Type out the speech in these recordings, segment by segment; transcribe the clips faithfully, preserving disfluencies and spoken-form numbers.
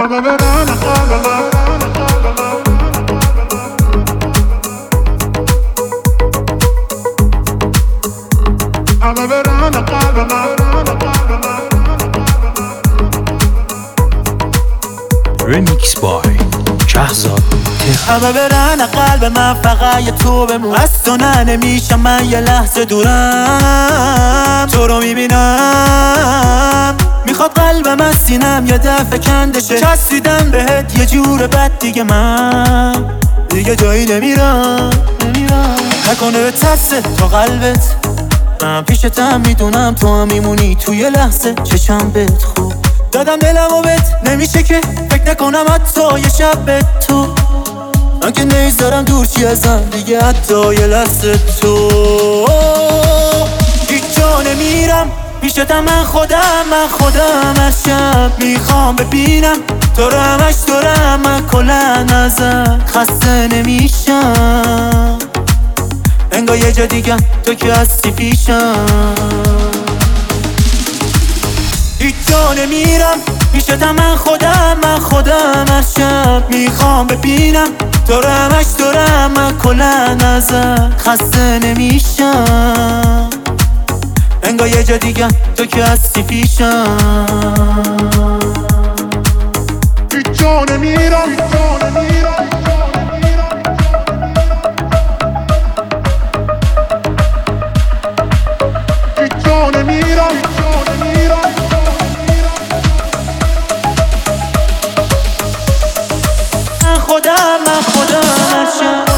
همه برن قلب من، همه برن قلب من. Remix by شهزاد. همه برن قلب من، فقط یه تو بمون. از تو نه نمیشم من یه لحظه دورم، تو رو میبینم میخواد قلبم از سینم یه دفعه کندشه. چسبیدم بهت یه جور بد دیگه، من دیگه جایی نمیرم نمیرم نکنه به ترسه تا قلبت. من پیشتم میدونم تو هم میمونی توی لحظه. چشم بهت خوب دادم دلمو بهت، نمیشه که فکر نکنم حتی یه شب به تو. من که نیزارم دور چی ازم دیگه، حتی یه لحظه تو. هیچ جا نمیرم پیشتم، من خودم من خودم از شب میخوام ببینم تو رو همش دورم. من کلن ازم خسته نمیشم، انگار یه جا دیگه تو که هستی پیشم. هیچ جا نمیرم پیشتم، من خودم من خودم از شب میخوام ببینم تو رو همش دورم. من کلن ازم خسته نمیشم، انگار یه جا دیگه تو که هستی پیشم. هیچ جا نمیرم، هیچ جا نمیرم، هیچ جا نمیرم، هیچ جا نمیرم. من خودم من خودم از شب.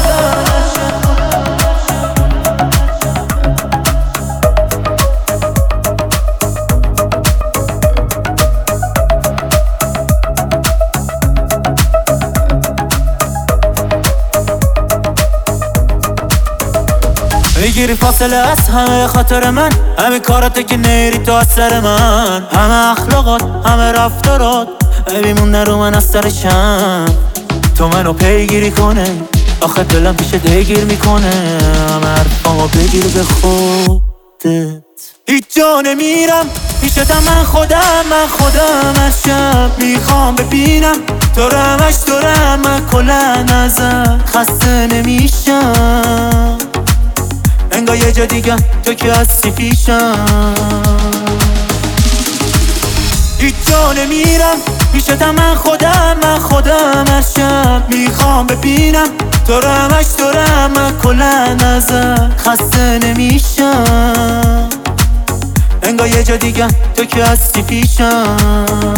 بگیری فاصله از همه خاطر من، همه کاراته که نیری تو از سر من. همه اخلاقات همه رفتارات بیمونه رو من از سرشم. تو منو پیگیری کنه آخه دلم پیش دیگیر میکنه. همه حرفامو بگیر به خودت. هیچ جا نمیرم پیشتم، من خودم من خودم از شب میخوام ببینم تو رو همش دورم. من کلن ازم خسته نمیشم، انگار یه جا دیگه تو که هستی پیشم. هیچ جا نمیرم پیشتم، من خودم من خودم از شب میخوام ببینم تو رو همش دورم. من کلن ازم خسته نمیشم، انگار یه جا دیگه تو که هستی پیشم.